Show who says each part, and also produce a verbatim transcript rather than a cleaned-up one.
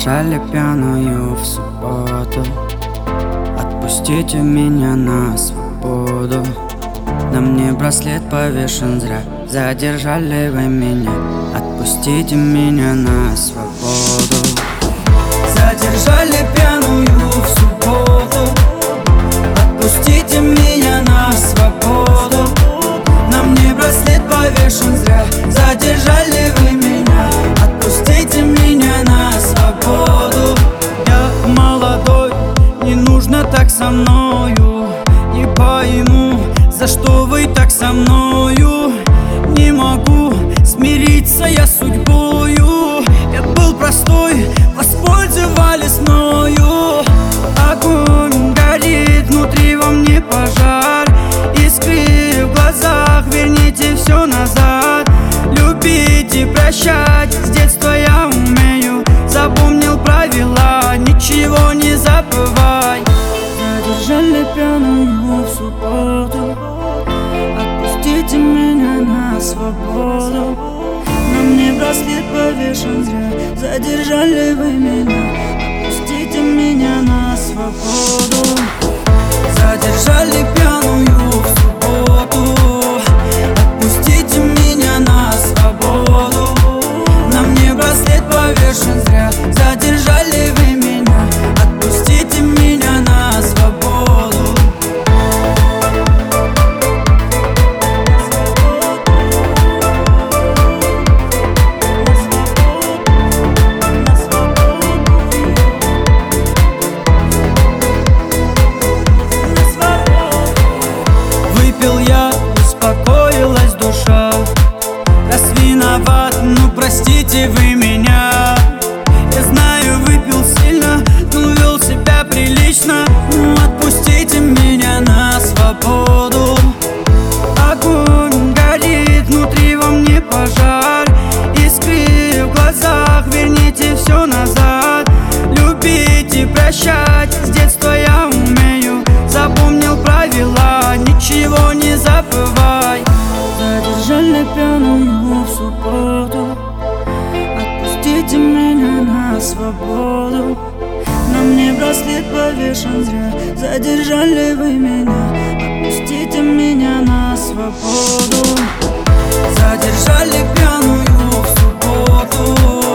Speaker 1: Задержали пьяную в субботу. Отпустите меня на свободу. На мне браслет повешен зря. Задержали вы меня. Отпустите меня на свободу. Задержали пьяную в субботу. Отпустите меня на свободу. На мне браслет повешен зря. Задержали вы меня. Отпустите меня на свободу. Я молодой, не нужно так со мною. Не пойму, за что вы так со мною. Не могу смириться я с судьбою. Я был простой, воспользовались мною. Огонь горит внутри во мне, пожар. Искры в глазах, верните все назад. Любить и прощать с детства я умею. Запомнил правила, ничего не забывай. Задержали пьяную в субботу. Отпустите меня на свободу. На мне браслет повешен зря. Задержали вы меня. Отпустите меня на свободу. Задержали пьяную в субботу. Отпустите меня на свободу. На мне браслет повешен зря. Задержали вы меня. Отпустите меня на свободу. Выпил я, успокоилась душа. Раз виноват, ну простите вы меня. Я знаю, выпил сильно, но вел себя прилично. Ну отпустите меня на свободу. Огонь горит внутри во мне, пожар. Искры в глазах, верните все назад. Любить и прощать с детства я умею. Запомнил правила, ничего не забывай. Задержали пьяную в субботу. Отпустите меня на свободу. На мне браслет повешен зря. Задержали вы меня. Отпустите меня на свободу. Задержали пьяную в субботу.